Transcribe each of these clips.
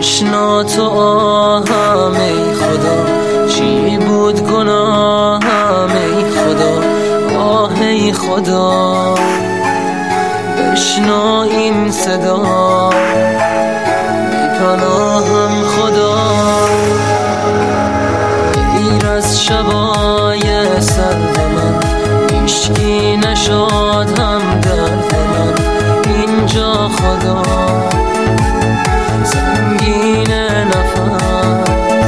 بشنا تو آهم ای خدا، چی بود گناهم ای خدا، آه ای خدا بشنا این صدا، بی پناهم خدا. غیر از شبای سرد من هیچکی نشاد هم درد من اینجا خدا، سنگین نفس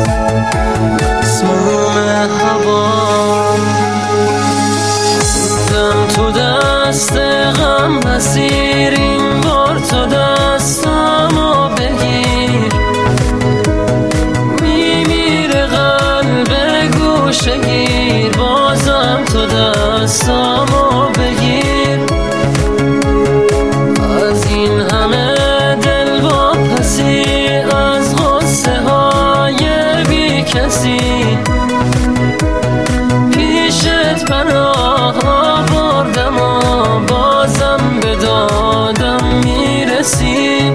مسموم هوا، دم تو دست غم اسیر، این بار تو دستمو بگیر، میمیره قلب گوشه گیر، بازم تو دستمو بگیر. از این همه دل واپسی، از غصه های بی کسی، پیشت پناه آوردم و بازم به دادم میرسی.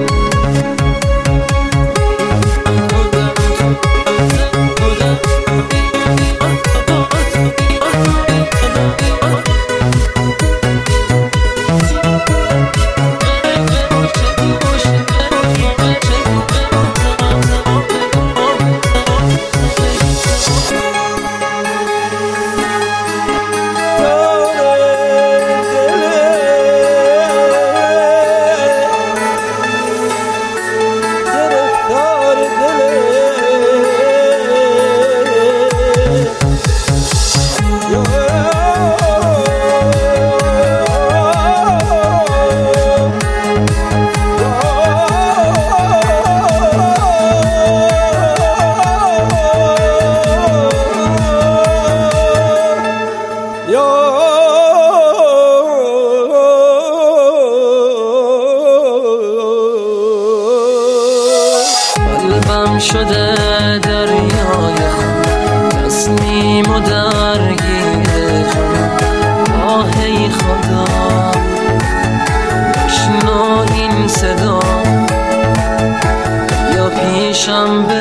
قلبم شده دریای خون، تسلیم و درگیر جنون، آه ای خدا بشنو این صدا، یا پیشم